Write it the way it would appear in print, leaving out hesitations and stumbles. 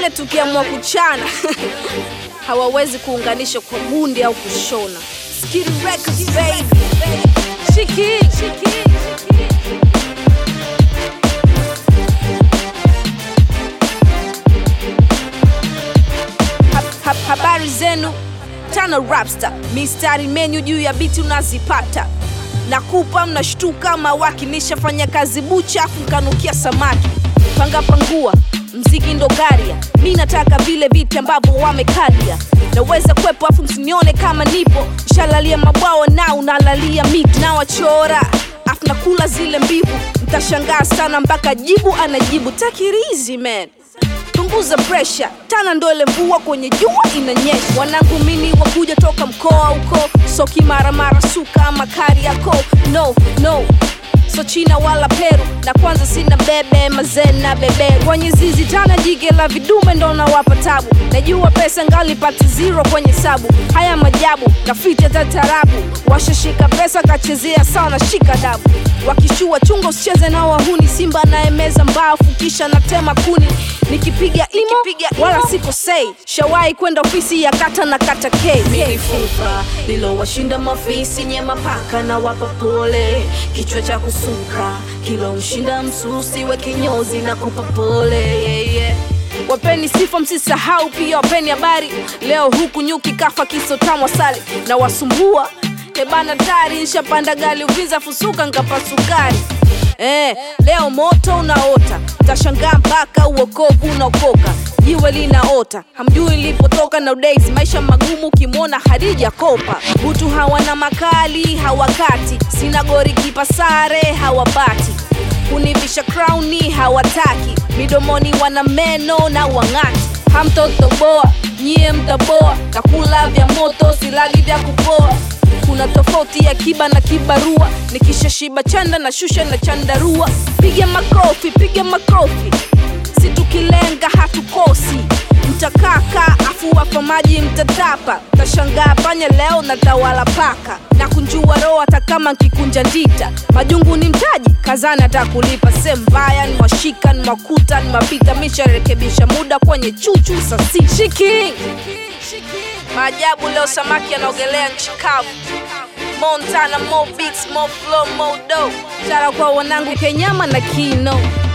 wengine tukiamua kuchana hawawezi kuunganisha kwa gundi au kushona. Skitty Records baby. Shiki. Habari zenu, Tana Rapstar. Mistari menu juu ya biti unazipata. Nakupa mnashtuka mawakinisha fanya kazi bucha afu mkanukia samaki. Panga pangua, mziki ndo garia. Mi nataka vile viti ambavyo wamekalia. Naweza kwepo afu msinione kama nipo. Shalalia mabwao na unalalia miti. Na wachora, afu nakula zile mbivu. Mtashangaa sana mpaka jibu anajibu. Take it easy man, punguza pressure. Tana ndo ile mvua kwenye jua inanyesha. Wanangu mini wakuja toka mkoa uko. So kimara suka makari yako. No, so China wala Peru. Na kwanza sina bebe mazena bebe. Kwenye zizi Tana jike la vidume ndo na wapa tabu. Najua pesa ngali pati zero kwenye sabu. Haya majabu, kafiti tatarabu. Washashika pesa kachezea sana shika dabu. Wakishua chungo usicheze na wahuni. Simba naemeza mbafu kisha natema kuni. Nikipiga imo, wala siko say. Shawai kwenda ofisi ya kata na kata K. Mifupa lilo washinda mafisi nyema paka na wapa pole. Kichwa cha kusuka kilo mshinda msusi we kinyozi na kupa pole. Wapeni sifa msisahau pia wapeni habari. Leo huku nyuki kafa kisotamwa sali. Na wasumbua ebana tari nshapanda gali uvinza fusuka nkapa sukari. Leo moto unaota. Tashangaa mpaka uokovu unaokoka. Jiwe linaota, hamjui lipotoka na days. Maisha magumu kimona Hadija kopa. Butu hawana makali, hawakati. Sina gori kipasare, hawabati. Kunivisha crowni, hawataki. Midomoni wana meno na wangati. Hamtotoboa, nyie mtaboa. Kakula vya moto, silagi vya kupoa. Kuna tofauti ya kiba na kibarua. Nikisha shiba chanda na shusha na chandarua. Piga makofi. Situkilenga hatukosi. Mtakaka afu wapa maji mtatapa. Tashangaa panya leo na tawala paka. Na kunjua roho hata kama nkikunja ndita. Majungu ni mtaji, kazana atakulipa. Sembaya ni washika ni makuta ni mapita. Misha rekebisha muda kwenye chuchu sasi. Shiki. Maajabu leo samaki anaogelea nchi kavu. Montana, more beats, more flow, more dough. Shout out kwa wanangu Kenyama na Kino.